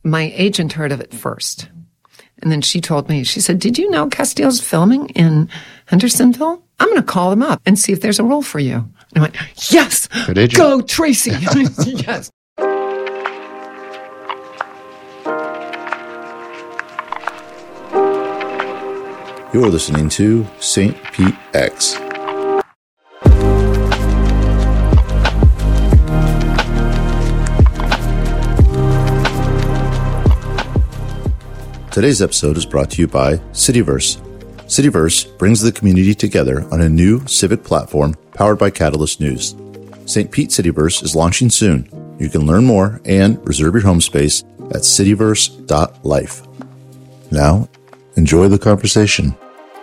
my agent heard of it first. And then she told me, she said, did you know Castile's filming in Hendersonville? I'm going to call them up and see if there's a role for you. And I went, yes, go Tracy. Yes. You're listening to St. Pete X. Today's episode is brought to you by Cityverse. Cityverse brings the community together on a new civic platform powered by Catalyst News. St. Pete Cityverse is launching soon. You can learn more and reserve your home space at cityverse.life. Now, enjoy the conversation.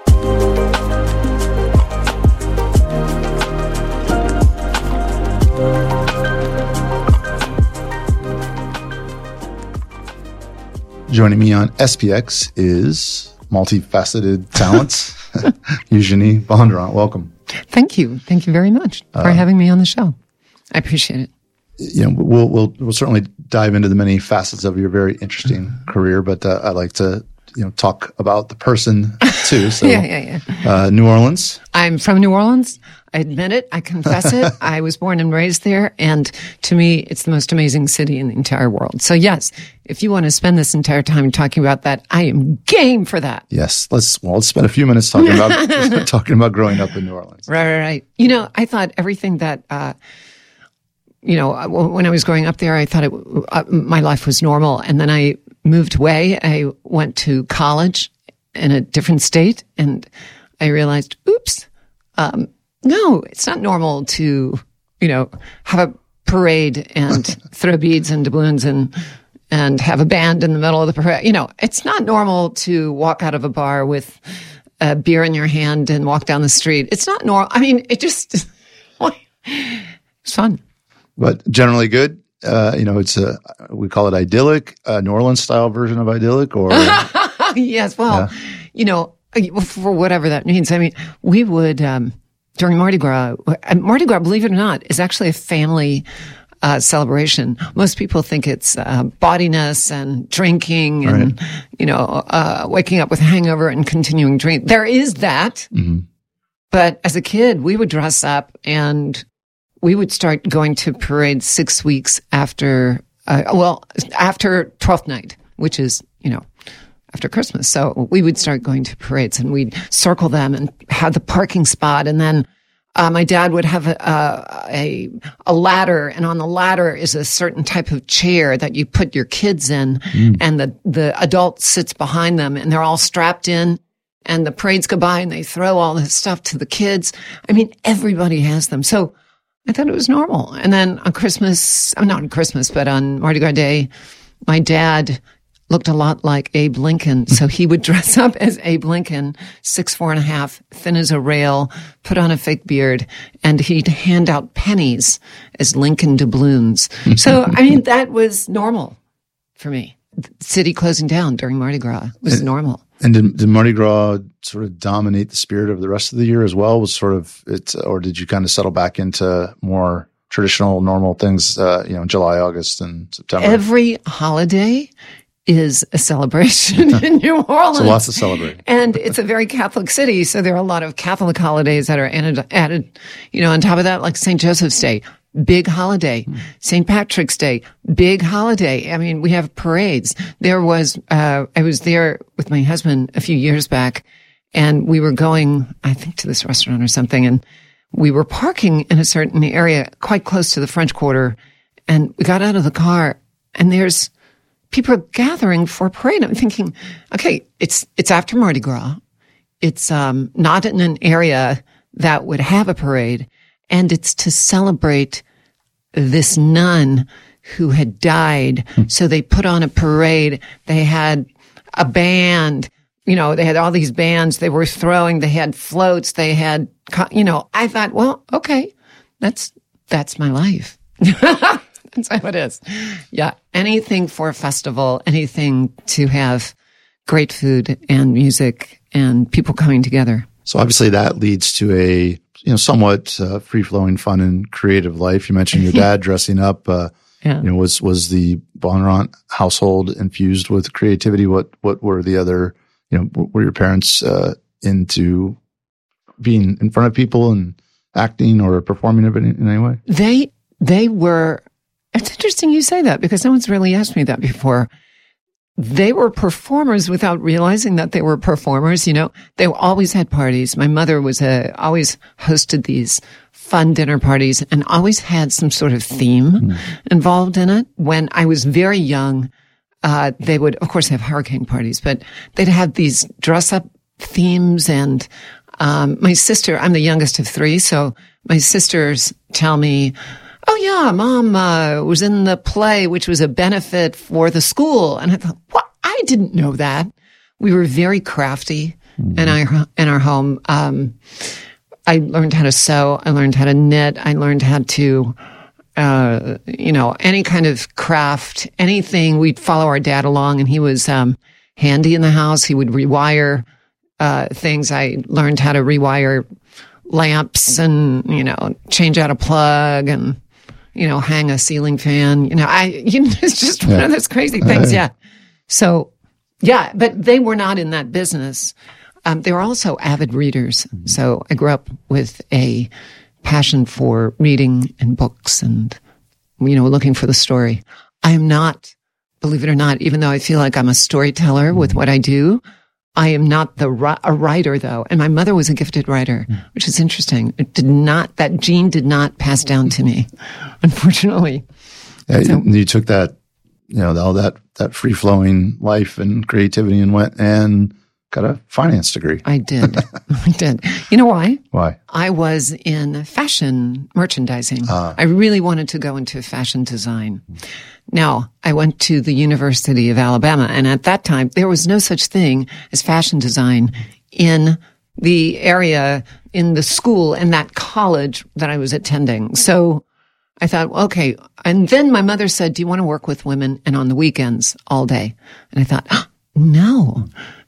Joining me on SPX is multifaceted talents, Eugenie Bondurant. Welcome. Thank you. Thank you very much for having me on the show. I appreciate it. You know, we'll certainly dive into the many facets of your very interesting career, but I'd like to, talk about the person too. So, New Orleans. I'm from New Orleans. I admit it. I confess it. I was born and raised there. And to me, it's the most amazing city in the entire world. So yes, if you want to spend this entire time talking about that, I am game for that. Yes. Let's spend a few minutes talking about, growing up in New Orleans. Right. I thought everything that, when I was growing up there, I thought my life was normal. And then I moved away. I went to college in a different state and I realized, oops, no, it's not normal to, have a parade and throw beads and doubloons and have a band in the middle of the parade. It's not normal to walk out of a bar with a beer in your hand and walk down the street. It's not normal. I mean, it's fun. But generally good. It's we call it idyllic, New Orleans style version of idyllic, or yes. Well, for whatever that means. I mean, we would during Mardi Gras. Mardi Gras, believe it or not, is actually a family celebration. Most people think it's bawdiness and drinking and waking up with a hangover and continuing drink. There is that, but as a kid, we would dress up and we would start going to parades 6 weeks after 12th night, which is, after Christmas. So we would start going to parades and we'd circle them and have the parking spot. And then, my dad would have a ladder, and on the ladder is a certain type of chair that you put your kids in, and the adult sits behind them and they're all strapped in. And the parades go by and they throw all this stuff to the kids. I mean, everybody has them. So I thought it was normal. And then on Christmas, not on Christmas, but on Mardi Gras Day, my dad looked a lot like Abe Lincoln. So he would dress up as Abe Lincoln, 6'4.5", thin as a rail, put on a fake beard, and he'd hand out pennies as Lincoln doubloons. So, I mean, that was normal for me. The city closing down during Mardi Gras was normal. And did Mardi Gras sort of dominate the spirit of the rest of the year as well? Was sort of it, or did you kind of settle back into more traditional, normal things? July, August, and September. Every holiday is a celebration in New Orleans. So lots to celebrate. And it's a very Catholic city, so there are a lot of Catholic holidays that are added, on top of that, like St. Joseph's Day. Big holiday. St. Patrick's Day, big holiday. I mean, we have parades. There was, I was there with my husband a few years back and we were going, I think, to this restaurant or something. And we were parking in a certain area quite close to the French Quarter. And we got out of the car and there's people gathering for a parade. I'm thinking, okay, it's after Mardi Gras. It's, not in an area that would have a parade. And it's to celebrate this nun who had died. So they put on a parade. They had a band. They had all these bands they were throwing. They had floats. They had, I thought, well, okay, that's my life. That's how it is. Yeah. Anything for a festival, anything to have great food and music and people coming together. So obviously that leads to a somewhat free-flowing, fun, and creative life. You mentioned your dad dressing up. Yeah. Was the Bondurant household infused with creativity? What were the other, were your parents into being in front of people and acting or performing in any way? They were, it's interesting you say that because no one's really asked me that before. They were performers without realizing that they were performers. They always had parties. My mother always hosted these fun dinner parties and always had some sort of theme involved in it. When I was very young, they would, of course, have hurricane parties, but they'd have these dress up themes. And my sister, I'm the youngest of three, so my sisters tell me, "Oh yeah, Mom was in the play, which was a benefit for the school." And I thought, "What? I didn't know that." We were very crafty in our home. I learned how to sew. I learned how to knit. I learned how to, any kind of craft, anything. We'd follow our dad along, and he was handy in the house. He would rewire things. I learned how to rewire lamps and change out a plug and hang a ceiling fan. It's just one of those crazy things. Yeah. So, yeah, but they were not in that business. They were also avid readers. So I grew up with a passion for reading and books and, looking for the story. I am not, believe it or not, even though I feel like I'm a storyteller with what I do, I am not a writer though. And my mother was a gifted writer, which is interesting. That gene did not pass down to me, unfortunately. Yeah, so, you took that, all that free flowing life and creativity and went and got a finance degree. I did. I did. You know why? Why? I was in fashion merchandising. I really wanted to go into fashion design. Now, I went to the University of Alabama, and at that time, there was no such thing as fashion design in the area, in the school, in that college that I was attending. So I thought, okay. And then my mother said, "Do you want to work with women and on the weekends all day?" And I thought, no.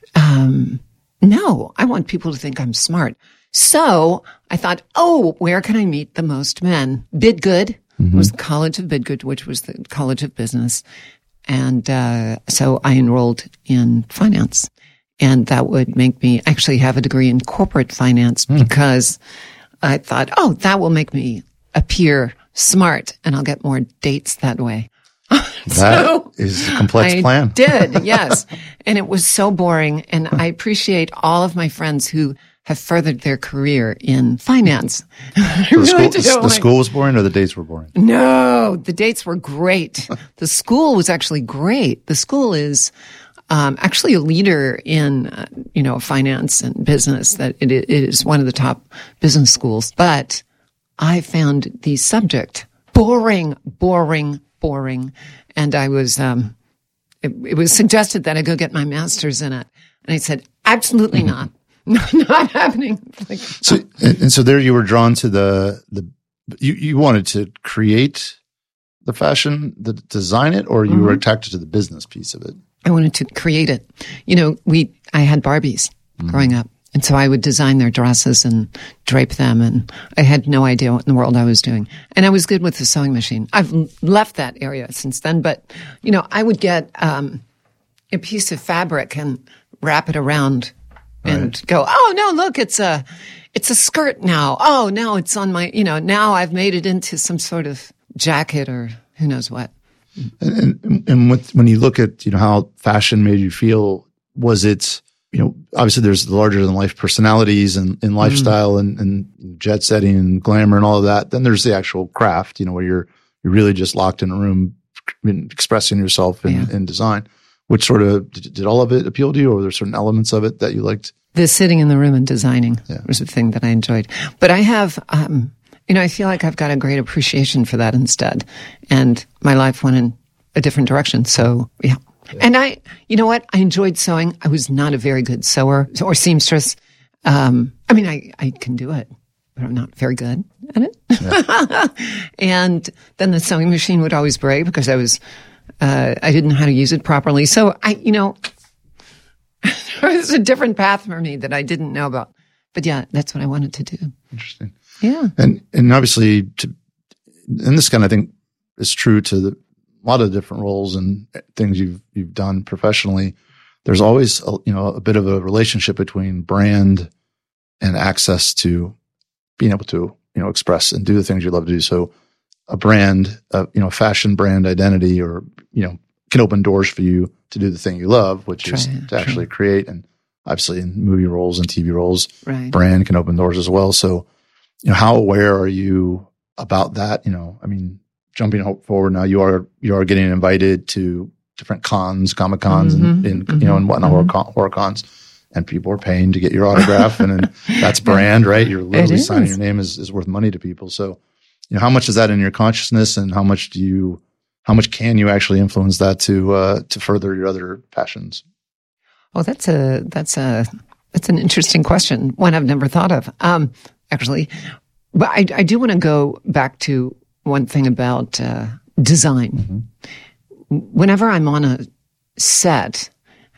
No, I want people to think I'm smart. So I thought, where can I meet the most men? Bidgood was the College of Bidgood, which was the College of Business. And so I enrolled in finance. And that would make me actually have a degree in corporate finance because I thought, that will make me appear smart and I'll get more dates that way. That is a complex plan. I did, yes. And it was so boring. And I appreciate all of my friends who have furthered their career in finance. The school was boring or the dates were boring? No, the dates were great. The school was actually great. The school is actually a leader in, finance and business. That it is one of the top business schools. But I found the subject boring. And I was, it was suggested that I go get my master's in it. And I said, absolutely not. Not happening. So there you were drawn to you wanted to create the fashion, design it, or you were attracted to the business piece of it? I wanted to create it. I had Barbies growing up. And so I would design their dresses and drape them. And I had no idea what in the world I was doing. And I was good with the sewing machine. I've left that area since then. But, I would get a piece of fabric and wrap it around and go, "Oh, no, look, it's a skirt now. Oh, now it's on my, now I've made it into some sort of jacket or who knows what." And when you look at, how fashion made you feel, was it, obviously there's the larger than life personalities and lifestyle and jet setting and glamour and all of that. Then there's the actual craft, where you're really just locked in a room expressing yourself in design. Which sort of, did all of it appeal to you, or were there certain elements of it that you liked? The sitting in the room and designing was the thing that I enjoyed. But I have, I feel like I've got a great appreciation for that instead. And my life went in a different direction. So, yeah. And you know what? I enjoyed sewing. I was not a very good sewer or seamstress. I can do it, but I'm not very good at it. Yeah. And then the sewing machine would always break because I didn't know how to use it properly. So there's a different path for me that I didn't know about. But yeah, that's what I wanted to do. Interesting. Yeah. And obviously and this kind of thing is true to a lot of different roles and things you've done professionally. There's always a bit of a relationship between brand and access to being able to express and do the things you love to do. So a brand, fashion brand identity, or can open doors for you to do the thing you love, which is to actually create. And obviously in movie roles and TV roles, brand can open doors as well. So, how aware are you about that? Jumping forward now, you are getting invited to different cons, Comic Cons, and whatnot, horror cons, and people are paying to get your autograph, and then that's brand, right? You're literally signing your name is worth money to people. So, how much is that in your consciousness, and how much can you actually influence that to further your other passions? Oh, that's an interesting question, one I've never thought of, actually. But I do want to go back to one thing about design. Whenever I'm on a set,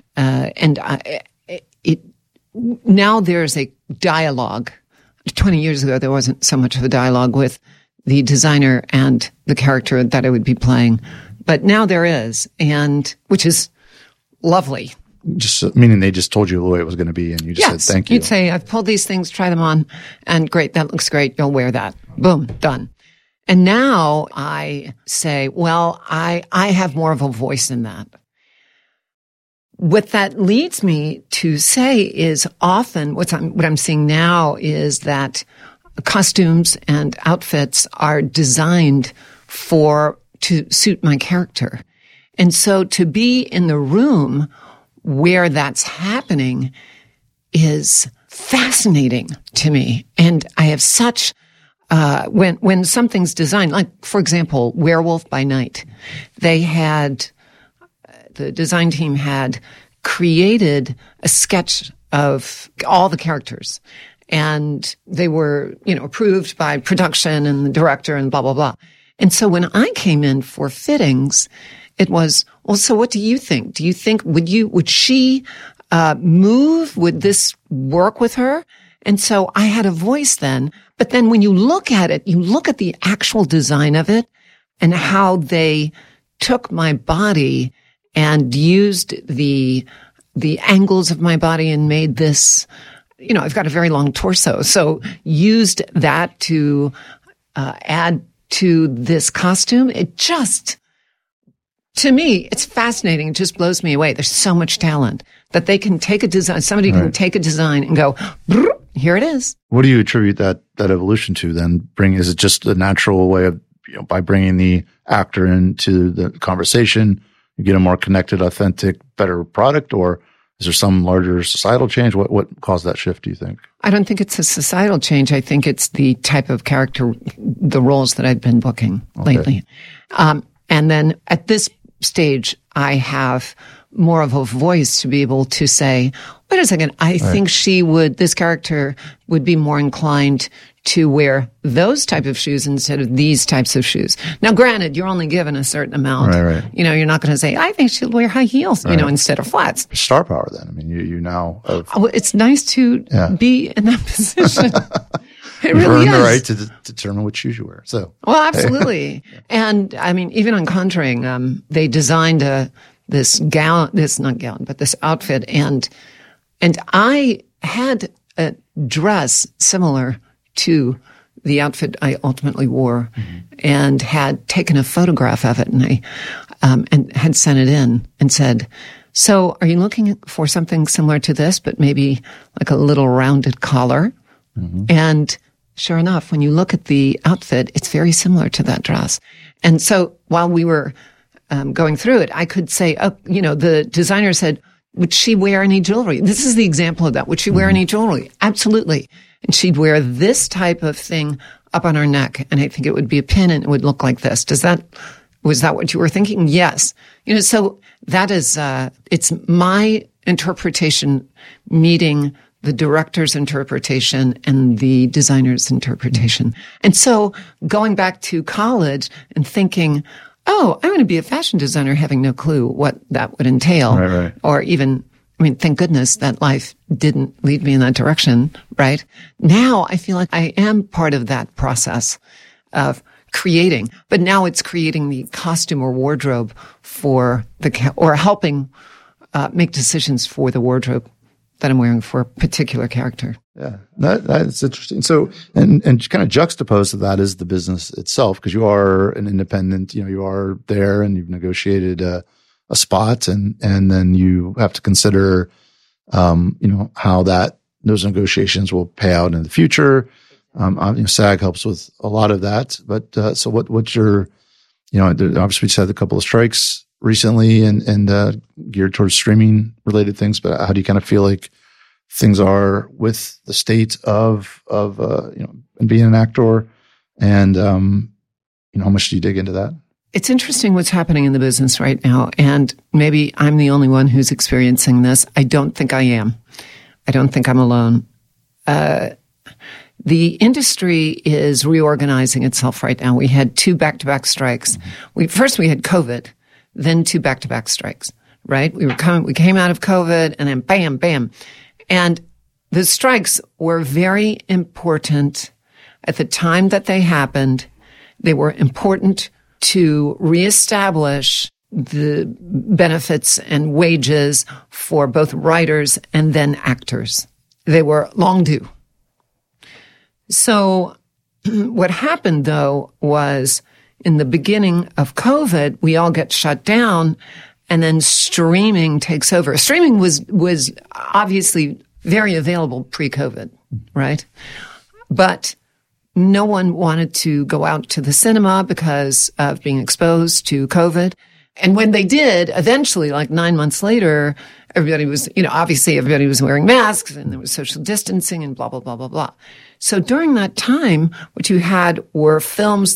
now there's a dialogue. 20 years ago, there wasn't so much of a dialogue with the designer and the character that I would be playing, but now there is, and which is lovely. Just meaning they just told you the way it was going to be, and you just said thank you. You'd say, "I've pulled these things, try them on, and great, that looks great. You'll wear that." Boom, done. And now I say, well, I have more of a voice in that. What that leads me to say is often what I'm seeing now is that costumes and outfits are designed to suit my character. And so to be in the room where that's happening is fascinating to me. And I have such when something's designed, like, for example, Werewolf by Night, the design team had created a sketch of all the characters, and they were, approved by production and the director and blah, blah, blah. And so when I came in for fittings, it was, well, so what do you think? Do you think, would she move? Would this work with her? And so I had a voice then. But then when you look at it, you look at the actual design of it and how they took my body and used the angles of my body and made this, I've got a very long torso. So used that to add to this costume. It just, to me, it's fascinating. It just blows me away. There's so much talent that they can take a design. Somebody can take a design and go, here it is. What do you attribute that evolution to then? Is it just a natural way of, by bringing the actor into the conversation, you get a more connected, authentic, better product? Or is there some larger societal change? What caused that shift, do you think? I don't think it's a societal change. I think it's the type of character, the roles that I've been booking lately. And then at this stage, I have more of a voice to be able to say, wait a second, I think this character would be more inclined to wear those type of shoes instead of these types of shoes. Now, granted, you're only given a certain amount. Right. You're not going to say, I think she'll wear high heels, instead of flats. Star power then. I mean, you now have... It's nice to be in that position. It You've really earned is. the right to determine what shoes you wear. So, well, absolutely. And I mean, even on Conjuring, they designed this outfit, and I had a dress similar to the outfit I ultimately wore, and had taken a photograph of it, and I and had sent it in and said, "So, are you looking for something similar to this, but maybe like a little rounded collar?" And sure enough, when you look at the outfit, it's very similar to that dress. And so while we were going through it, I could say, the designer said, would she wear any jewelry? This is the example of that. Would she wear any jewelry? Absolutely. And she'd wear this type of thing up on her neck. And I think it would be a pin and it would look like this. Was that what you were thinking? Yes. So that is, it's my interpretation meeting the director's interpretation and the designer's interpretation. And so going back to college and thinking, I'm going to be a fashion designer, having no clue what that would entail. Right. Or even, thank goodness that life didn't lead me in that direction, right? Now I feel like I am part of that process of creating. But now it's creating the costume or wardrobe for or helping make decisions for the wardrobe that I'm wearing for a particular character. Yeah, that's interesting. So, and kind of juxtaposed to that is the business itself, because you are an independent, you are there and you've negotiated a spot, and then you have to consider, how those negotiations will pay out in the future. SAG helps with a lot of that. But so what's your, obviously we just had a couple of strikes recently and geared towards streaming related things. But how do you kind of feel like things are with the state of and being an actor, and how much do you dig into that? It's interesting what's happening in the business right now, and maybe I'm the only one who's experiencing this. I don't think I am. I don't think I'm alone. The industry is reorganizing itself right now. We had 2 back-to-back strikes. First we had COVID, then 2 back-to-back strikes, right? We came out of COVID, and then bam, bam. And the strikes were very important at the time that they happened. They were important to reestablish the benefits and wages for both writers and then actors. They were long due. So what happened, though, was in the beginning of COVID, we all get shut down, and then streaming takes over. Streaming was obviously very available pre-COVID, right? But no one wanted to go out to the cinema because of being exposed to COVID. And when they did, eventually, like 9 months later, everybody was, obviously everybody was wearing masks and there was social distancing and blah, blah, blah, blah, blah. So during that time, what you had were films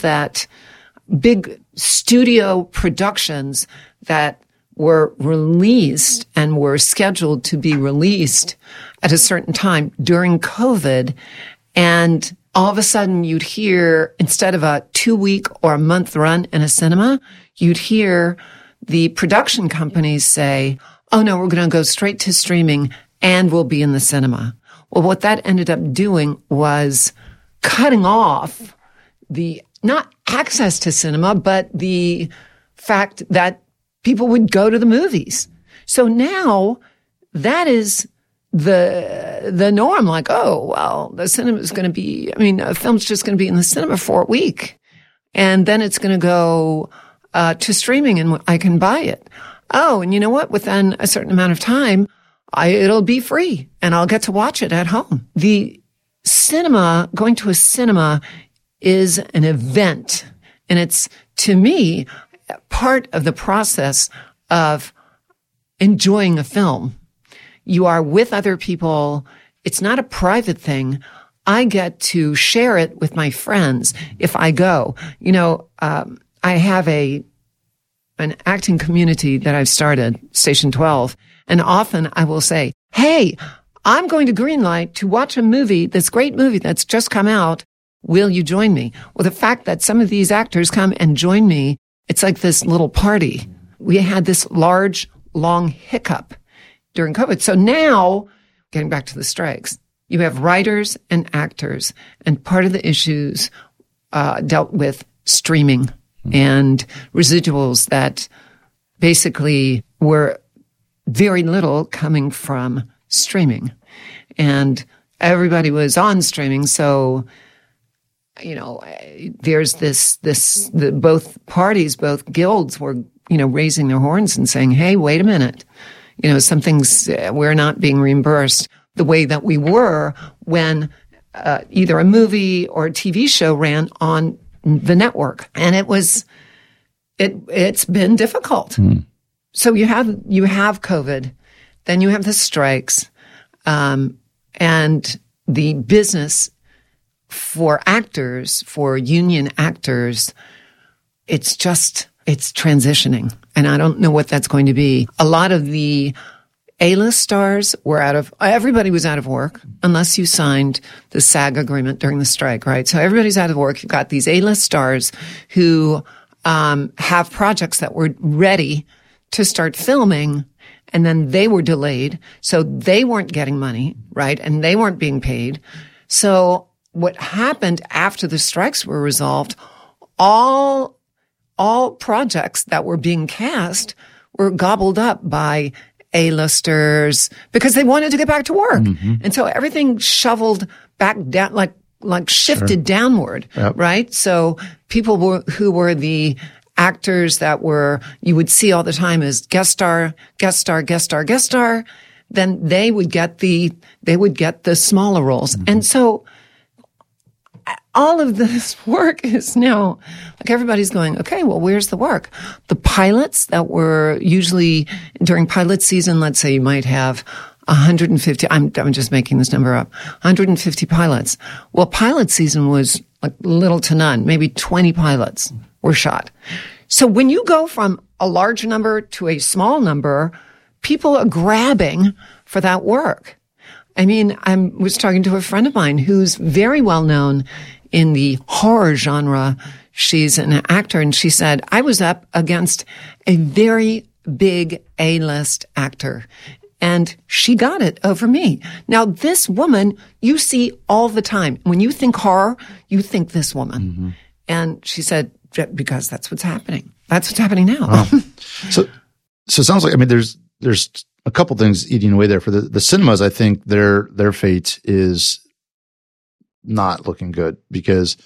big studio productions that were released and were scheduled to be released at a certain time during COVID. And all of a sudden you'd hear, instead of a 2-week or a month run in a cinema, you'd hear the production companies say, oh no, we're going to go straight to streaming and we'll be in the cinema. Well, what that ended up doing was cutting off not access to cinema, but the fact that people would go to the movies. So now that is the norm. Like, oh, well, the cinema is going to be, a film's just going to be in the cinema for a week. And then it's going to go to streaming and I can buy it. Oh, and you know what? Within a certain amount of time, it'll be free and I'll get to watch it at home. The cinema, going to a cinema is an event. And it's, to me, part of the process of enjoying a film. You are with other people. It's not a private thing. I get to share it with my friends if I go. I have an acting community that I've started, Station 12, and often I will say, hey, I'm going to Greenlight to watch a movie, this great movie that's just come out. Will you join me? Well, the fact that some of these actors come and join me, it's like this little party. We had this large, long hiccup during COVID. So now, getting back to the strikes, you have writers and actors, and part of the issues dealt with streaming and residuals that basically were very little coming from streaming. And everybody was on streaming, so there's both parties, both guilds were, raising their horns and saying, hey, wait a minute. We're not being reimbursed the way that we were when either a movie or a TV show ran on the network. And it's been difficult. So you have COVID, then you have the strikes, and the business for actors, for union actors, it's transitioning. And I don't know what that's going to be. A lot of the A-list stars everybody was out of work unless you signed the SAG agreement during the strike, right? So everybody's out of work. You've got these A-list stars who have projects that were ready to start filming, and then they were delayed. So they weren't getting money, right? And they weren't being paid. So what happened after the strikes were resolved, all projects that were being cast were gobbled up by A-listers because they wanted to get back to work. And so everything shoveled back down, like shifted downward, right? So people who were the actors that you would see all the time as guest star, then they would get the smaller roles. And so all of this work is now, like, everybody's going, okay, well, where's the work? The pilots that were usually during pilot season, let's say you might have 150, I'm just making this number up, 150 pilots. Well, pilot season was like little to none, maybe 20 pilots were shot. So when you go from a large number to a small number, people are grabbing for that work. I mean, I was talking to a friend of mine who's very well known in the horror genre. She's an actor, and she said, I was up against a very big A-list actor, and she got it over me. Now, this woman you see all the time. When you think horror, you think this woman. And she said, because that's what's happening. That's what's happening now. Wow. So it sounds like, I mean, there's a couple things eating away there for the cinemas. I think their fate is not looking good because,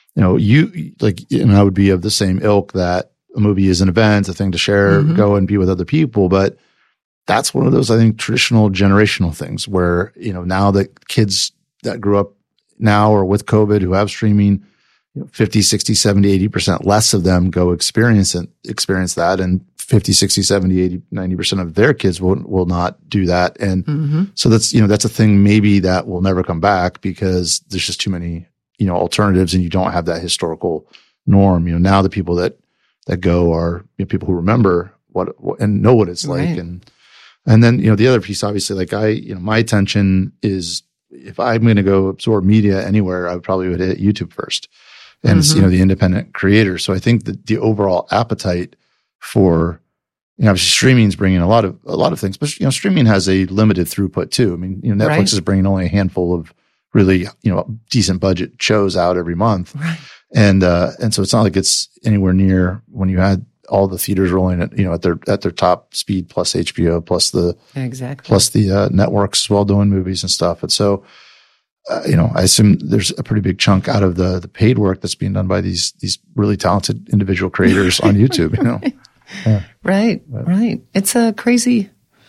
I would be of the same ilk that a movie is an event, a thing to share, go and be with other people. But that's one of those, I think, traditional generational things where, now that kids that grew up now or with COVID who have streaming, 50, 60, 70, 80% less of them go experience that. And 50, 60, 70, 80, 90% of their kids will not do that. And so that's a thing maybe that will never come back because there's just too many, alternatives and you don't have that historical norm. Now the people that go are people who remember what and know what it's like. And then, the other piece, obviously, like my attention is if I'm going to go absorb media anywhere, I probably would hit YouTube first. And it's, the independent creator. So I think that the overall appetite for, obviously streaming is bringing a lot of things, but streaming has a limited throughput too. I mean, Netflix is bringing only a handful of really, decent budget shows out every month. Right. And so it's not like it's anywhere near when you had all the theaters rolling at, at their top speed plus HBO plus the networks as well doing movies and stuff. And so, I assume there's a pretty big chunk out of the paid work that's being done by these really talented individual creators on YouTube, Yeah. Right. It's a crazy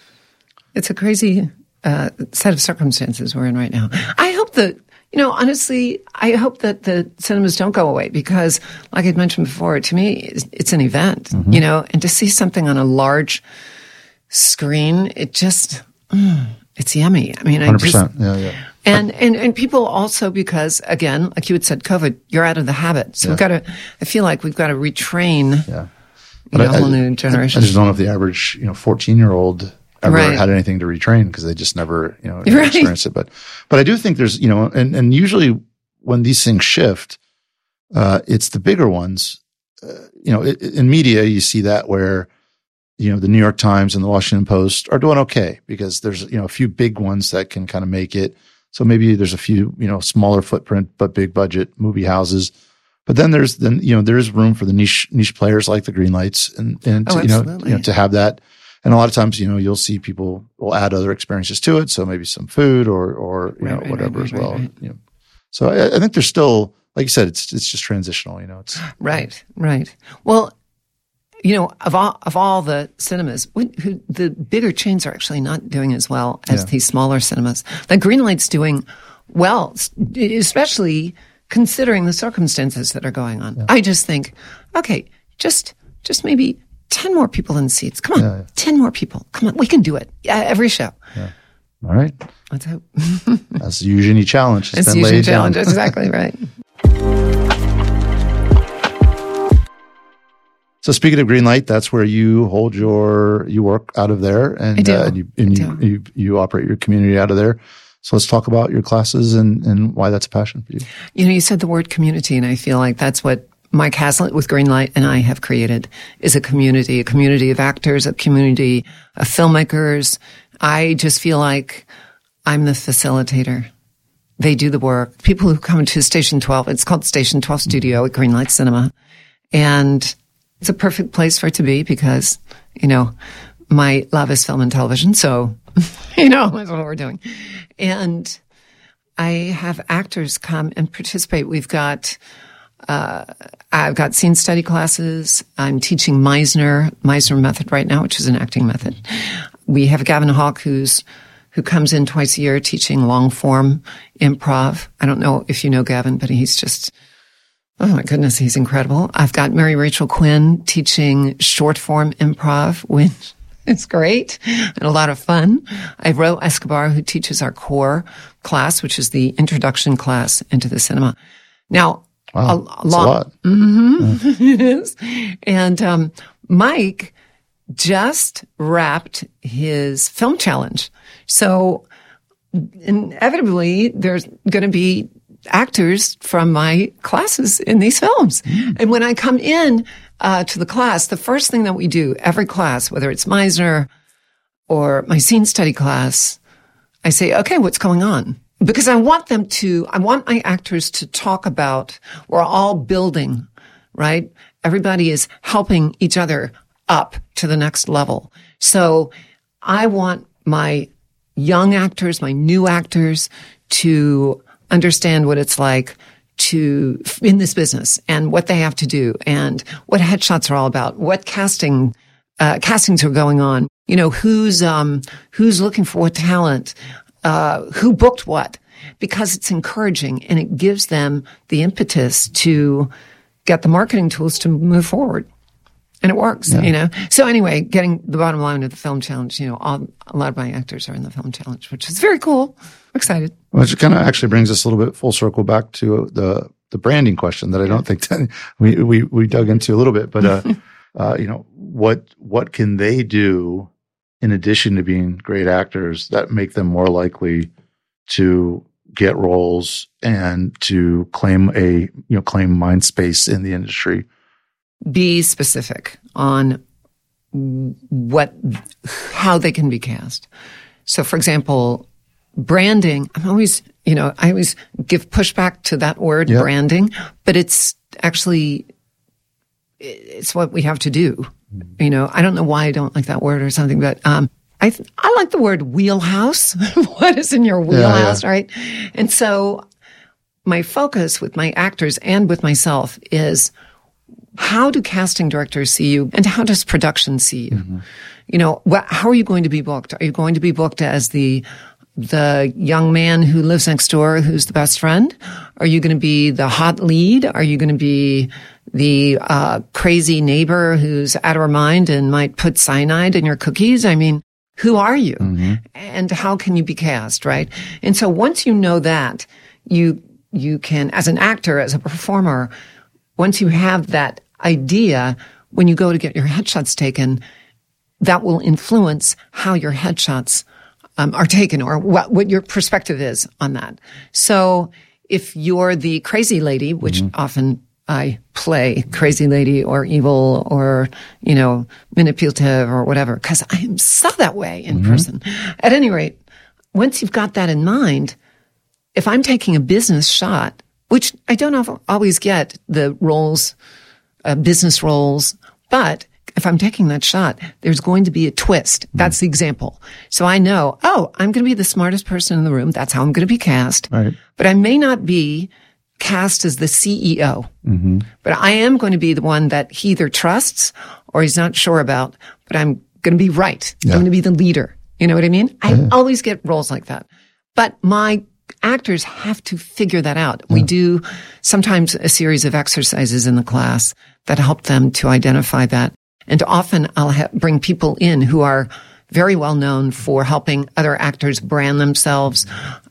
set of circumstances we're in right now. I hope that, honestly, I hope that the cinemas don't go away because, like I'd mentioned before, to me, it's an event, and to see something on a large screen, it just, it's yummy. I mean, 100%. Yeah. And people also, because again, like you had said, COVID, you're out of the habit. So I feel like we've got to retrain a whole new generation. I just don't know if the average, 14-year-old ever had anything to retrain because they just never, experienced it. But I do think there's, and usually when these things shift, it's the bigger ones. In media, you see that where, the New York Times and the Washington Post are doing okay because there's, a few big ones that can kind of make it. So maybe there's a few, smaller footprint, but big budget movie houses. But then there is room for the niche players like the Greenlights and to have that. And a lot of times, you'll see people will add other experiences to it. So maybe some food or whatever as well. Right. So I think there's still, like you said, it's just transitional, it's right. Well, of all the cinemas, the bigger chains are actually not doing as well as these smaller cinemas. Like Greenlight's doing well, especially considering the circumstances that are going on. I just think, okay, just maybe 10 more people in seats. Come on, 10 more people. Come on, we can do it. Every show. Yeah. All right. Let's hope. That's the Eugenie challenge. It's the Eugenie challenge. Exactly right. So speaking of Greenlight, that's where you you work out of there, and you operate your community out of there. So let's talk about your classes and why that's a passion for you. You said the word community, and I feel like that's what Mike Haslett with Greenlight and I have created is a community of actors, a community of filmmakers. I just feel like I'm the facilitator. They do the work. People who come to Station 12, it's called Station 12 Studio at Greenlight Cinema. And it's a perfect place for it to be because, my love is film and television. So, that's what we're doing. And I have actors come and participate. I've got scene study classes. I'm teaching Meisner method right now, which is an acting method. We have Gavin Hawk who comes in twice a year teaching long form improv. I don't know if you know Gavin, but he's just, oh my goodness, he's incredible. I've got Mary Rachel Quinn teaching short form improv, which is great and a lot of fun. I have Ro Escobar who teaches our core class, which is the introduction class into the cinema. Now, wow, a lot. Mm-hmm. Yeah. It is. And Mike just wrapped his film challenge. So inevitably, there's going to be actors from my classes in these films. Mm. And when I come in to the class, the first thing that we do, every class, whether it's Meisner or my scene study class, I say, okay, what's going on? Because I want my actors to talk about, we're all building, right? Everybody is helping each other up to the next level. So I want my young actors, my new actors to understand what it's like in this business and what they have to do and what headshots are all about, what castings are going on, who's looking for what talent, who booked what, because it's encouraging and it gives them the impetus to get the marketing tools to move forward. And it works, So anyway, getting the bottom line of the film challenge, a lot of my actors are in the film challenge, which is very cool. I'm excited. Which kind of actually brings us a little bit full circle back to the branding question that I don't think that we dug into a little bit, but what can they do in addition to being great actors that make them more likely to get roles and to claim mind space in the industry? Be specific on how they can be cast. So, for example, branding, I always give pushback to that word, branding, but it's what we have to do. I don't know why I don't like that word or something, but, I like the word wheelhouse. What is in your wheelhouse, right? And so my focus with my actors and with myself is, how do casting directors see you and how does production see you? Mm-hmm. How are you going to be booked? Are you going to be booked as the young man who lives next door who's the best friend? Are you going to be the hot lead? Are you going to be the crazy neighbor who's out of her mind and might put cyanide in your cookies? I mean, who are you? Mm-hmm. And how can you be cast, right? And so once you know that, you can, as an actor, as a performer, once you have that idea, when you go to get your headshots taken, that will influence how your headshots are taken or what your perspective is on that. So if you're the crazy lady, which often I play crazy lady or evil or, manipulative or whatever, because I am so that way in person. At any rate, once you've got that in mind, if I'm taking a business shot, which I don't always get the roles, business roles, but if I'm taking that shot, there's going to be a twist. That's the example. So I know, I'm going to be the smartest person in the room. That's how I'm going to be cast. Right. But I may not be cast as the CEO, but I am going to be the one that he either trusts or he's not sure about, but I'm going to be right. Yeah. I'm going to be the leader. You know what I mean? I always get roles like that. But my actors have to figure that out. We do sometimes a series of exercises in the class that help them to identify that. And often I'll bring people in who are very well known for helping other actors brand themselves.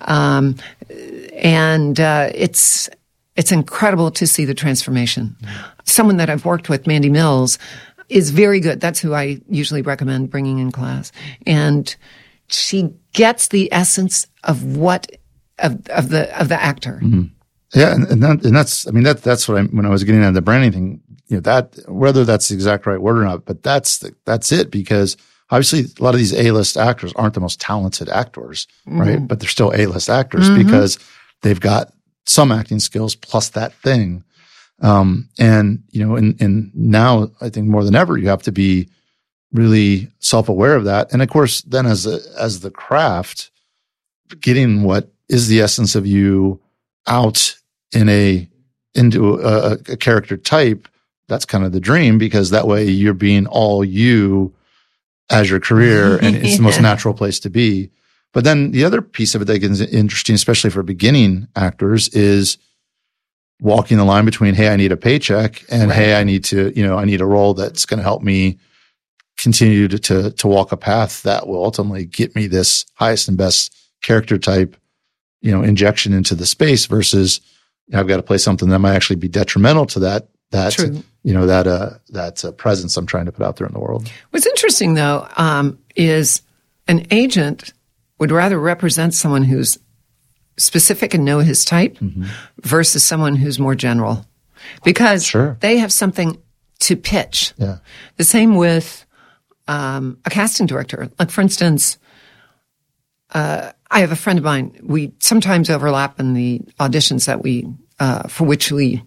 It's incredible to see the transformation. Someone that I've worked with, Mandy Mills, is very good. That's who I usually recommend bringing in class. And she gets the essence of the actor. Mm-hmm. Yeah. And that's what when I was getting at the branding thing, that whether that's the exact right word or not, but that's it, because obviously a lot of these A-list actors aren't the most talented actors, right? But they're still A-list actors because they've got some acting skills plus that thing And, and now I think more than ever, you have to be really self-aware of that. And of course, then as the craft, getting what is the essence of you out into a character type, that's kind of the dream, because that way you're being all you as your career, and it's the most natural place to be. But then the other piece of it that is interesting, especially for beginning actors, is walking the line between, hey, I need a paycheck, and hey, I need to, I need a role that's going to help me continue to walk a path that will ultimately get me this highest and best character type, injection into the space, versus I've got to play something that might actually be detrimental to that True. that presence I'm trying to put out there in the world. What's interesting, though, is an agent would rather represent someone who's specific and know his type versus someone who's more general, because they have something to pitch. Yeah. The same with a casting director. Like, for instance, I have a friend of mine. We sometimes overlap in the auditions that we, for which we,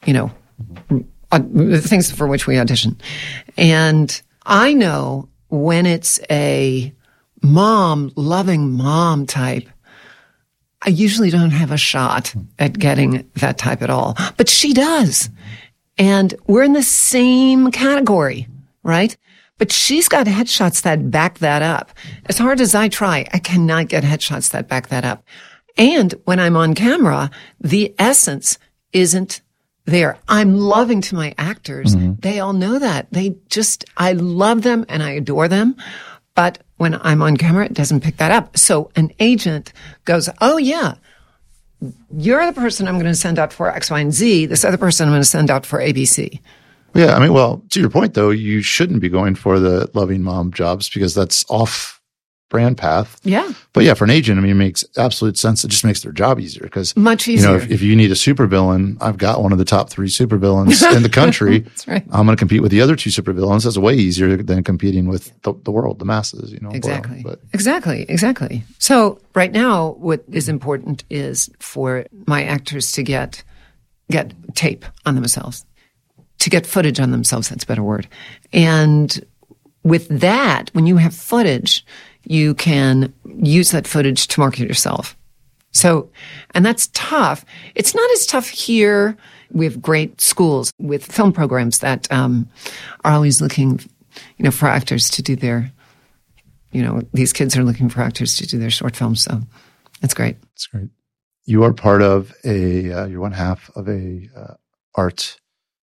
the things for which we audition. And I know when it's a loving mom type, I usually don't have a shot at getting that type at all. But she does. And we're in the same category, right? But she's got headshots that back that up. As hard as I try, I cannot get headshots that back that up. And when I'm on camera, the essence isn't there. I'm loving to my actors. They all know that. I love them and I adore them. But when I'm on camera, it doesn't pick that up. So an agent goes, oh yeah, you're the person I'm going to send out for X, Y, and Z. This other person I'm going to send out for ABC. Yeah. I mean, well, to your point though, you shouldn't be going for the loving mom jobs, because that's off brand path. Yeah. But yeah, for an agent, I mean, it makes absolute sense. It just makes their job easier, because much easier. If you need a supervillain, I've got one of the top 3 supervillains in the country. That's right. I'm going to compete with the other 2 supervillains. That's way easier than competing with the world, the masses, Exactly. But Exactly. So right now, what is important is for my actors to get tape on themselves, to get footage on themselves. That's a better word. And with that, when you have footage, you can use that footage to market yourself. So, and that's tough. It's not as tough here. We have great schools with film programs that are always looking, for actors to do their, these kids are looking for actors to do their short films. So it's great. It's great. You are part of you're one half of a art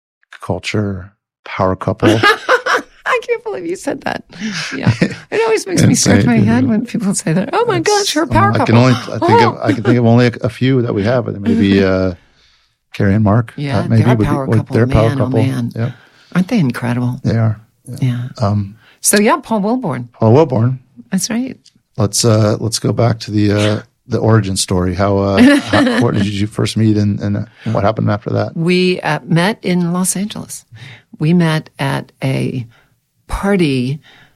culture power couple. I can't believe you said that. Yeah. It always makes me scratch my head when people say that. Oh my gosh, you're a power couple. I can think of only a few that we have, but maybe Carrie and Mark. Yeah, maybe they're a power couple. They're a power couple. couple. Oh man. Yeah. Aren't they incredible? They are. Yeah. So yeah, Paul Wilborn. Paul Wilborn. That's right. Let's go back to the origin story. How did you first meet, and what happened after that? We met in Los Angeles. We met at a party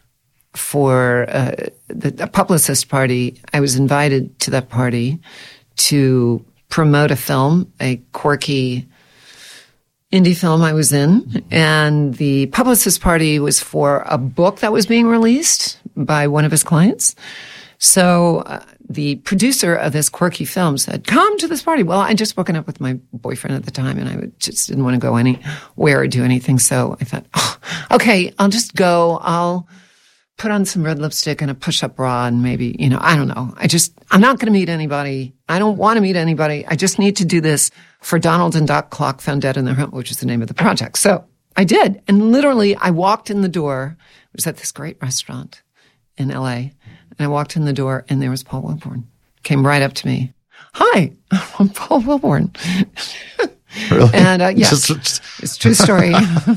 for a publicist party. I was invited to that party to promote a film, a quirky indie film I was in. And the publicist party was for a book that was being released by one of his clients. So the producer of this quirky film said, come to this party. Well, I'd just broken up with my boyfriend at the time, and I just didn't want to go anywhere or do anything. So I thought, okay, I'll just go. I'll put on some red lipstick and a push-up bra, and maybe, I don't know. I'm not going to meet anybody. I don't want to meet anybody. I just need to do this for Donald and Doc Clark Found Dead in Their Home, which is the name of the project. So I did. And literally, I walked in the door. It was at this great restaurant in LA. And I walked in the door, and there was Paul Wilborn. Came right up to me. Hi, I'm Paul Wilborn. Really? And yes, it's a true story.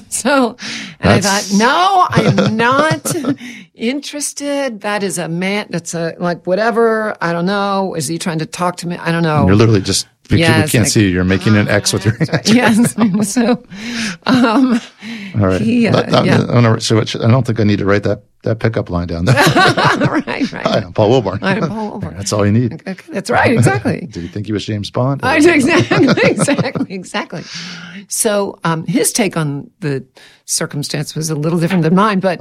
I thought, no, I'm not interested. That is a man. That's like whatever. I don't know. Is he trying to talk to me? I don't know. And you're literally just People can't see you. You're making an X with your hands. Yes. So, all right. I don't think I need to write that pickup line down there. Right. Hi, I'm Paul Wilborn. I'm Paul Wilborn. That's all you need. Okay, that's right. Exactly. Did you think he was James Bond? Exactly. So, his take on the circumstance was a little different than mine, but,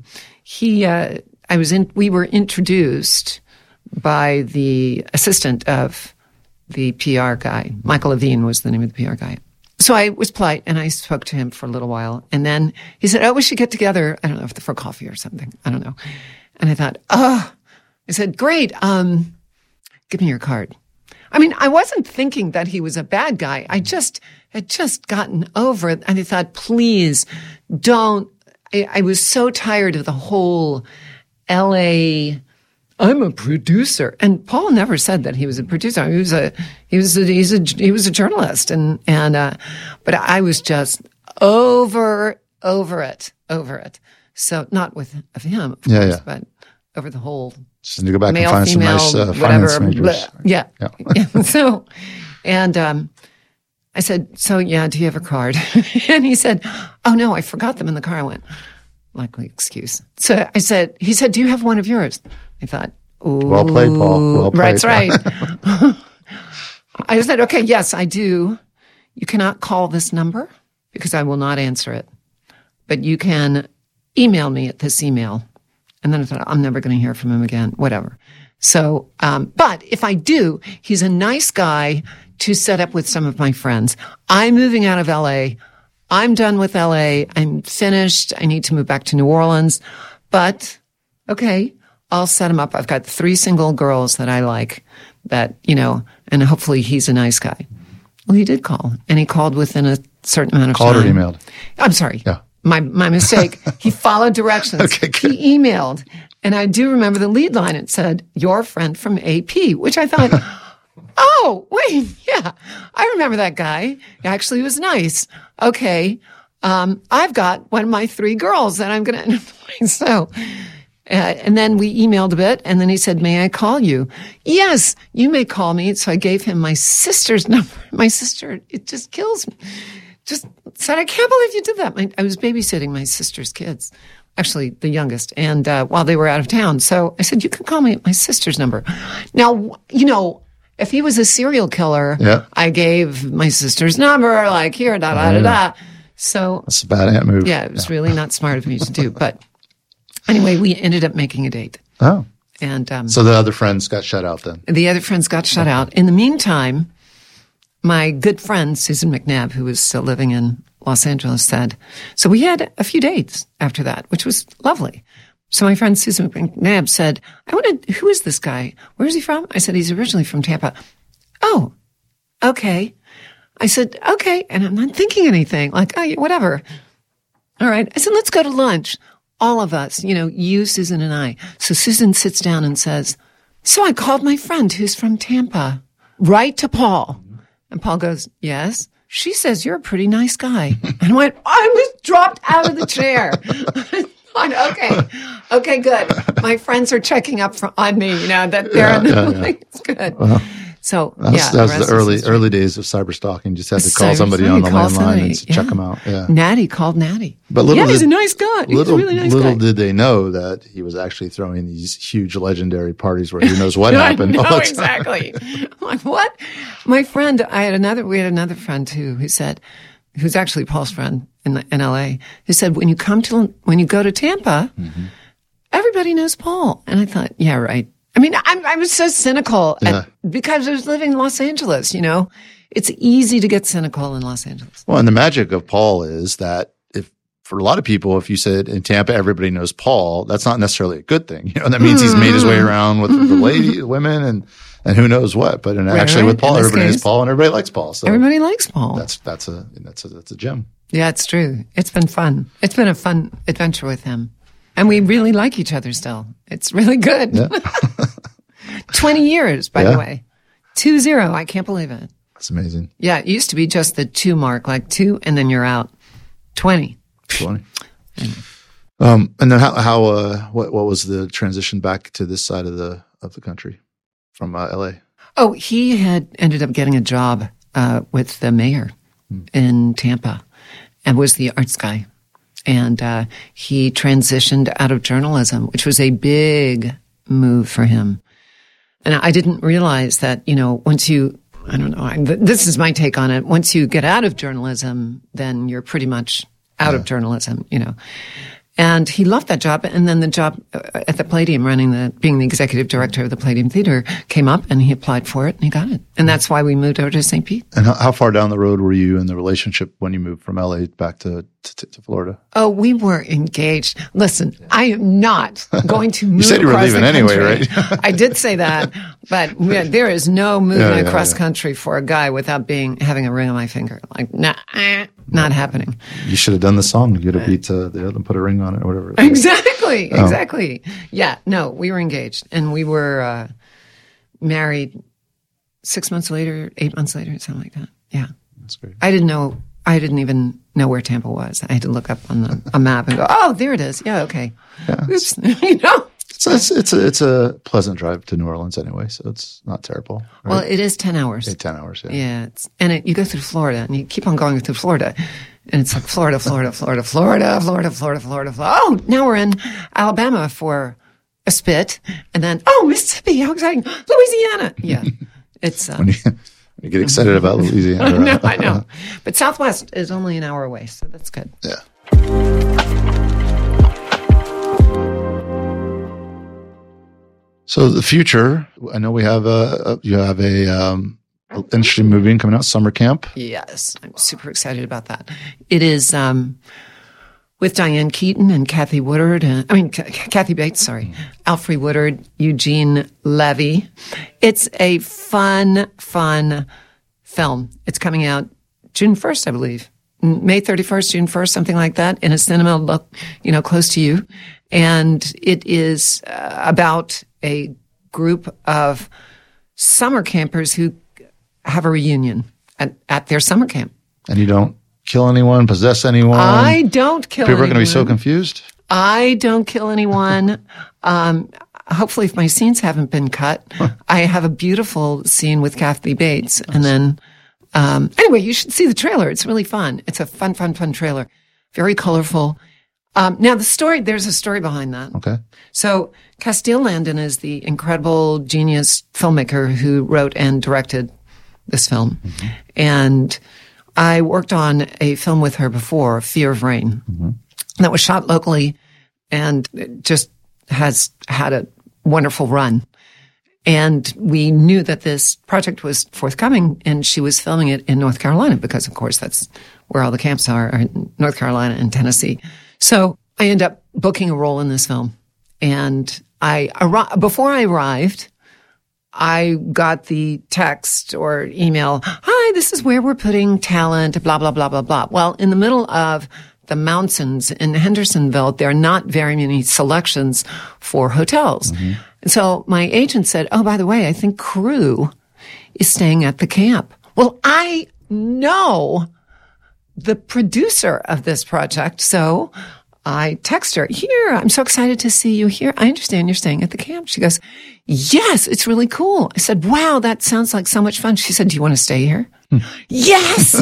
we were introduced by the assistant of the PR guy. Michael Levine was the name of the PR guy. So I was polite and I spoke to him for a little while. And then he said, we should get together. I don't know, for coffee or something. I don't know. And I thought, I said, great. Give me your card. I mean, I wasn't thinking that he was a bad guy. I had just gotten over it. And I thought, please don't. I was so tired of the whole LA, I'm a producer. And Paul never said that he was a producer. He was a journalist. But I was just over it. So not with him, of course, but over the whole. Just need to go back male, and find female, some nice whatever, finance majors. Yeah. So, I said, do you have a card? And he said, oh no, I forgot them in the car. I went, likely excuse. So he said, do you have one of yours? I thought, ooh. Well played, Paul. Well played. That's right. I said, okay, yes, I do. You cannot call this number because I will not answer it. But you can email me at this email. And then I thought, I'm never going to hear from him again, whatever. So, but if I do, he's a nice guy to set up with some of my friends. I'm moving out of LA. I'm done with LA. I'm finished. I need to move back to New Orleans. But, okay, I'll set him up. I've got 3 single girls that I like that, and hopefully he's a nice guy. Well, he did call, and he called within a certain amount of time. Called or emailed? I'm sorry. Yeah. My mistake. He followed directions. Okay, good. He emailed. And I do remember the lead line. It said, your friend from AP, which I thought, oh, wait, yeah. I remember that guy. Actually, he was nice. Okay. I've got one of my 3 girls that I'm going to employ. So, and then we emailed a bit. And then he said, may I call you? Yes, you may call me. So I gave him my sister's number. My sister, it just kills me. Just said, I can't believe you did that. I was babysitting my sister's kids, actually the youngest, and while they were out of town. So I said, you can call me at my sister's number. Now, if he was a serial killer, I gave my sister's number, like here, da. So that's a bad ant move. Yeah, it was really not smart of me to do. But anyway, we ended up making a date. Oh. And so the other friends got shut out then? The other friends got shut out. In the meantime, my good friend, Susan McNabb, who was still living in Los Angeles, said, so we had a few dates after that, which was lovely. So my friend Susan McNabb said, who is this guy? Where is he from? I said, he's originally from Tampa. Oh, okay. I said, okay. And I'm not thinking anything, like, oh, whatever. All right. I said, let's go to lunch. All of us, you, Susan, and I. So Susan sits down and says, so I called my friend who's from Tampa, right to Paul. And Paul goes, yes. She says, you're a pretty nice guy. And I was dropped out of the chair. Okay, good. My friends are checking up on me, that they're it's good. Well, so, that was the early days of cyber stalking. Just had to call somebody on the landline and check them out. Yeah. Natty called Natty. But he's a nice guy. He's a really nice guy. Little did they know that he was actually throwing these huge legendary parties where who knows what happened. No, exactly. I'm like, what? My friend, we had another friend too who's actually Paul's friend in LA, who said, when you go to Tampa, everybody knows Paul. And I thought, yeah, right. I mean, I was so cynical because I was living in Los Angeles, It's easy to get cynical in Los Angeles. Well, and the magic of Paul is that for a lot of people, if you said in Tampa, everybody knows Paul, that's not necessarily a good thing. That means he's made his way around with the women and who knows what. But actually with Paul, everybody knows Paul and everybody likes Paul. So everybody likes Paul. That's a gem. Yeah, it's true. It's been fun. It's been a fun adventure with him. And we really like each other still. It's really good. Yeah. 20 years, by the way. 20. I can't believe it. That's amazing. Yeah, it used to be just the 2 mark, like 2 and then you're out. 20. And then what was the transition back to this side of the country from LA? Oh, he had ended up getting a job with the mayor in Tampa and was the arts guy. And he transitioned out of journalism, which was a big move for him. And I didn't realize that, once you, I don't know, this is my take on it. Once you get out of journalism, then you're pretty much out of journalism, And he loved that job. And then the job at the Palladium, being the executive director of the Palladium Theater, came up and he applied for it and he got it. And that's why we moved over to St. Pete. And how far down the road were you in the relationship when you moved from LA back to Florida? Oh, we were engaged. Listen, I am not going to move. You said you were leaving anyway, right? I did say that, but there is no moving across country for a guy without having a ring on my finger. Like, nah, not happening. You should have done the song. You could have beat the other and put a ring on it or whatever. Exactly. Yeah, no, we were engaged and we were married 6 months later, 8 months later, something like that. Yeah. That's great. I didn't even know where Tampa was. I had to look up on a map and go, oh, there it is. Yeah, okay. Yeah. Oops. It's a pleasant drive to New Orleans anyway, so it's not terrible. Right? Well, it is 10 hours. Yeah, 10 hours, yeah. Yeah, you go through Florida, and you keep on going through Florida, and it's like Florida. Oh, now we're in Alabama for a spit, and then, Mississippi, how exciting. Louisiana. Yeah, it's... When you get excited about Louisiana. No, I know. But Southwest is only an hour away, so that's good. Yeah. So the future, I know we have you have a interesting movie coming out, Summer Camp. Yes, I'm super excited about that. It is with Diane Keaton and Kathy Bates, Alfre Woodard, Eugene Levy. It's a fun film. It's coming out June 1st, I believe. May 31st, June 1st, something like that, in a cinema close to you. And it is about a group of summer campers who have a reunion at their summer camp. And you don't kill anyone, possess anyone? I don't kill anyone. People are going to be so confused? I don't kill anyone. Hopefully, if my scenes haven't been cut, I have a beautiful scene with Kathy Bates. Nice. And then, anyway, you should see the trailer. It's really fun. It's a fun trailer. Very colorful. Now, there's a story behind that. Okay. So, Castile Landon is the incredible genius filmmaker who wrote and directed this film. Mm-hmm. And I worked on a film with her before, Fear of Rain, that was shot locally and it just has had a wonderful run. And we knew that this project was forthcoming, and she was filming it in North Carolina because, of course, that's where all the camps are North Carolina and Tennessee. So I ended up booking a role in this film. And before I arrived, I got the text or email, hi, this is where we're putting talent, blah, blah, blah, blah, blah. Well, in the middle of the mountains in Hendersonville, there are not very many selections for hotels. Mm-hmm. And so my agent said, oh, by the way, I think crew is staying at the camp. Well, I know the producer of this project, so I text her, here, I'm so excited to see you here. I understand you're staying at the camp. She goes, yes, it's really cool. I said, wow, that sounds like so much fun. She said, do you want to stay here? Yes.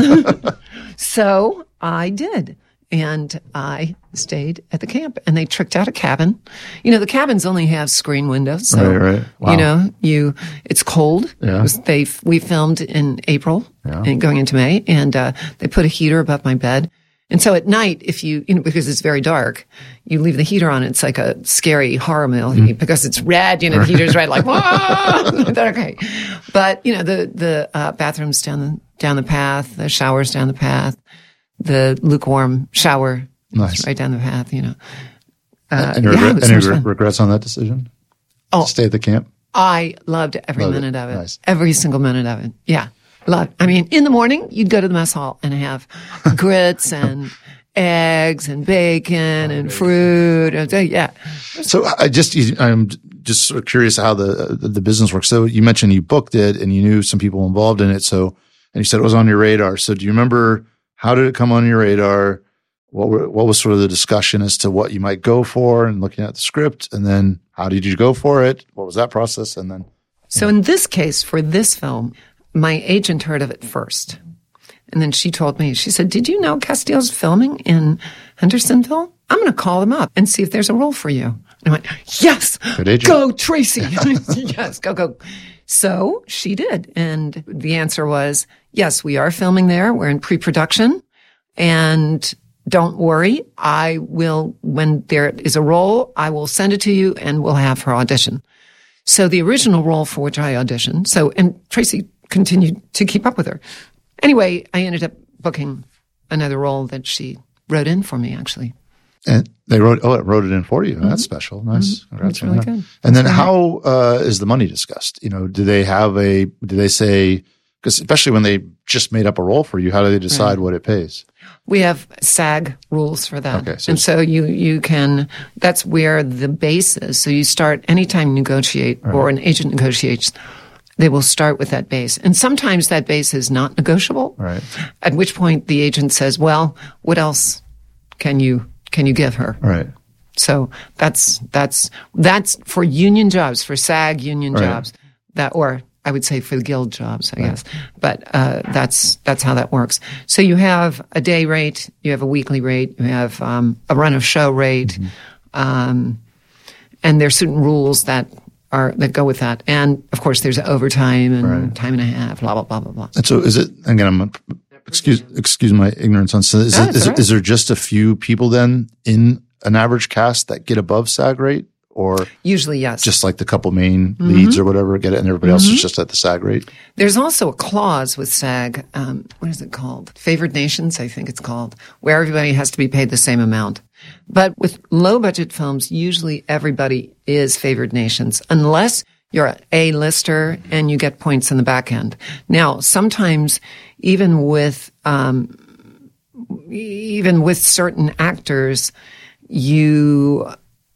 So I did. And I stayed at the camp, and they tricked out a cabin. The cabins only have screen windows. So, right. Wow. It's cold. Yeah. We filmed in April and going into May, and they put a heater above my bed. And so at night, if because it's very dark, you leave the heater on. It's like a scary horror movie because it's red. The heater's red, like, whoa! Okay. But, the bathrooms down the path, the showers down the path, the lukewarm shower right down the path, Any regrets on that decision? Oh, to stay at the camp? I loved every minute of it. Nice. Every single minute of it. Yeah. In the morning, you'd go to the mess hall and have grits and eggs and bacon and fruit. Yeah. So I'm just sort of curious how the business works. So you mentioned you booked it and you knew some people involved in it. And you said it was on your radar. So do you remember, how did it come on your radar? What was sort of the discussion as to what you might go for and looking at the script? And then how did you go for it? What was that process? And then So in this case, for this film, my agent heard of it first. And then she told me, she said, did you know Castiel's filming in Hendersonville? I'm going to call them up and see if there's a role for you. And I went, yes, go Tracy. Yes, go. So she did. And the answer was, yes, we are filming there. We're in pre-production. And don't worry, I will, when there is a role, I will send it to you and we'll have her audition. So the original role for which I auditioned, and Tracy continued to keep up with her. Anyway, I ended up booking another role that she wrote in for me, actually. And they wrote it in for you. Mm-hmm. That's special. Nice. Mm-hmm. That's really good. And then how is the money discussed? Do they say, because especially when they just made up a role for you, how do they decide what it pays? We have SAG rules for that. Okay, and so you can, that's where the base is. So you start, anytime you negotiate or an agent negotiates, they will start with that base. And sometimes that base is not negotiable. Right. At which point the agent says, well, what else can you give her? Right. So that's for union jobs, for SAG union jobs, or I would say for the guild jobs, I guess. But that's how that works. So you have a day rate, you have a weekly rate, you have a run of show rate, and there's certain rules that go with that. And of course, there's overtime and time and a half, blah blah blah blah blah. And so, is it again? Excuse my ignorance on. So is there just a few people then in an average cast that get above SAG rate? Or usually, yes. Just like the couple main leads or whatever get it, and everybody else is just at the SAG rate? There's also a clause with SAG, what is it called? Favored Nations, I think it's called, where everybody has to be paid the same amount. But with low-budget films, usually everybody is favored nations, unless you're an A-lister and you get points in the back end. Now, sometimes even with certain actors, you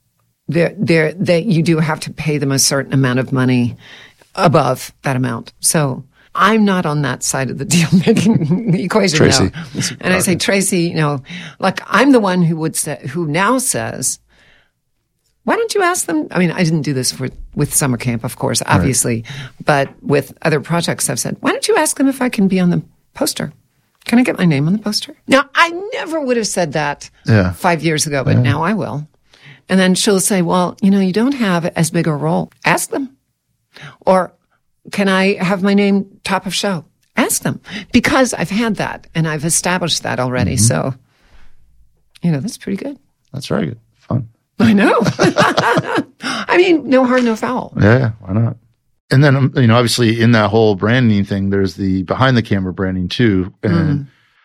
do have to pay them a certain amount of money above that amount. So I'm not on that side of the deal making the equation. Tracy. Now. And I say, Tracy, like I'm the one who now says, why don't you ask them? I mean, I didn't do this with Summer Camp, of course, obviously, but with other projects I've said, why don't you ask them if I can be on the poster? Can I get my name on the poster? Now, I never would have said that 5 years ago, but now I will. And then she'll say, well, you don't have as big a role. Ask them. Or can I have my name top of show? Ask them. Because I've had that and I've established that already. So, that's pretty good. That's very good. Fun. I know. I mean, no harm, no foul. Yeah, why not? And then, obviously in that whole branding thing, there's the behind the camera branding too. And,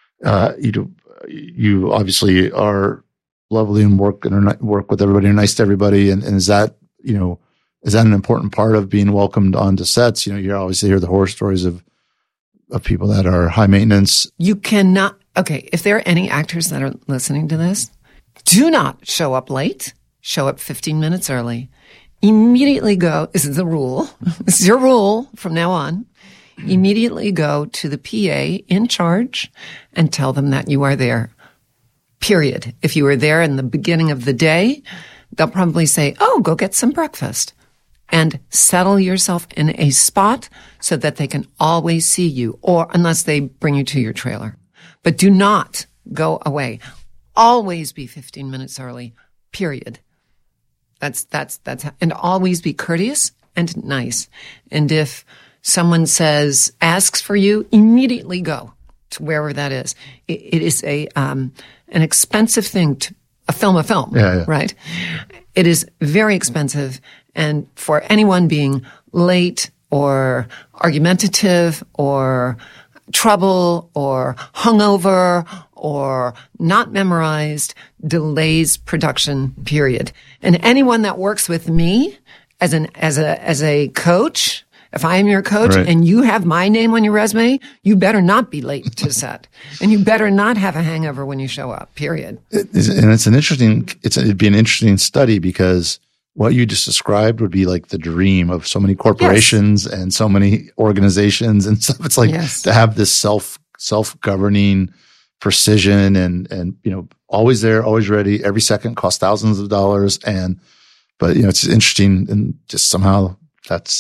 you obviously are lovely and work with everybody and nice to everybody. And is that, is that an important part of being welcomed onto sets? You obviously hear the horror stories of people that are high maintenance. You cannot, if there are any actors that are listening to this, do not show up late. Show up 15 minutes early. Immediately go, this is the rule. This is your rule from now on. Immediately go to the PA in charge and tell them that you are there. Period. If you were there in the beginning of the day, they'll probably say, oh, go get some breakfast and settle yourself in a spot so that they can always see you, or unless they bring you to your trailer. But do not go away. Always be 15 minutes early. Period. That's, and always be courteous and nice. And if someone asks for you, immediately go to wherever that is. It is an expensive thing to film a film, right? It is very expensive. And for anyone being late or argumentative or trouble or hungover or not memorized delays production, period. And anyone that works with me as a coach, if I am your coach and you have my name on your resume, you better not be late to set, and you better not have a hangover when you show up. Period. And it'd be an interesting study, because what you just described would be like the dream of so many corporations and so many organizations and stuff. It's like to have this self-governing precision and always there, always ready. Every second costs thousands of dollars, but it's interesting, and just somehow that's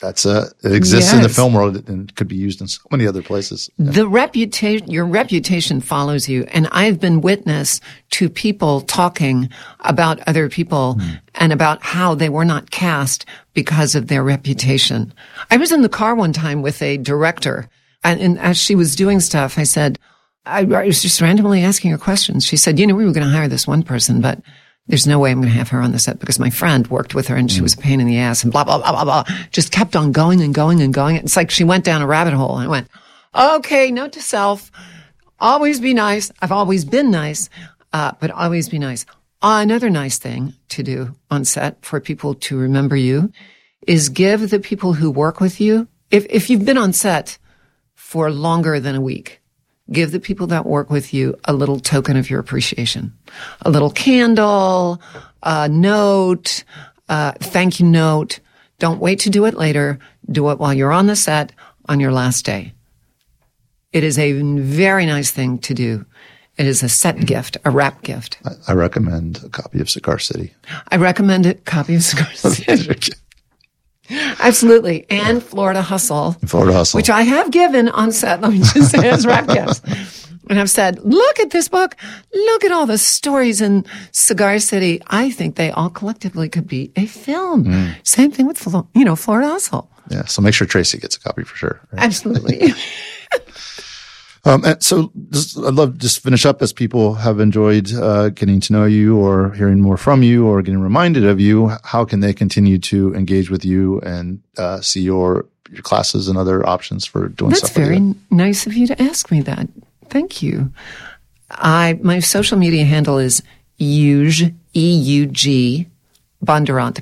it exists in the film world and could be used in so many other places. Yeah. Your reputation follows you. And I've been witness to people talking about other people and about how they were not cast because of their reputation. I was in the car one time with a director, and as she was doing stuff, I said, I was just randomly asking her questions. She said, we were going to hire this one person, but there's no way I'm going to have her on the set because my friend worked with her and she was a pain in the ass and blah, blah, blah, blah, blah. Just kept on going and going and going. It's like she went down a rabbit hole. I went, okay, note to self, always be nice. I've always been nice, but always be nice. Another nice thing to do on set for people to remember you is give the people who work with you, if you've been on set for longer than a week, give the people that work with you a little token of your appreciation. A little candle, a note, thank you note. Don't wait to do it later. Do it while you're on the set on your last day. It is a very nice thing to do. It is a set gift, a wrap gift. I recommend a copy of Cigar City. I recommend a copy of Cigar City. Absolutely. And Florida Hustle. Which I have given on set, let me just say, as wrap gifts. And I've said, look at this book. Look at all the stories in Cigar City. I think they all collectively could be a film. Same thing with, Florida Hustle. Yeah. So make sure Tracy gets a copy for sure. Right? Absolutely. And so I'd love to just finish up as people have enjoyed getting to know you or hearing more from you or getting reminded of you. How can they continue to engage with you and see your classes and other options for doing stuff? That's very nice of you to ask me that. Thank you. My social media handle is Euge, E-U-G, Bondurant,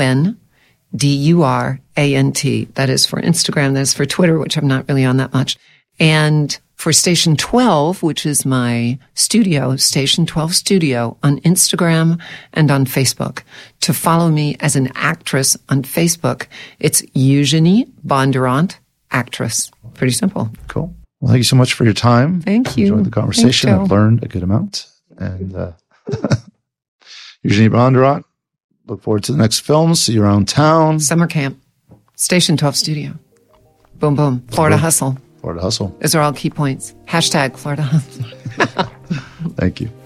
B-O-N-D-U-R-A-N-T. That is for Instagram. That is for Twitter, which I'm not really on that much. And for Station 12, which is my studio, Station 12 Studio, on Instagram and on Facebook. To follow me as an actress on Facebook, it's Eugenie Bondurant, actress. Pretty simple. Cool. Well, thank you so much for your time. Thank you. Enjoyed the conversation. Thanks, I've learned a good amount. And Eugenie Bondurant, look forward to the next film. See you around town. Summer camp, Station 12 Studio. Boom, boom. Florida Hustle. Florida Hustle. Those are all key points. # Florida Hustle. Thank you.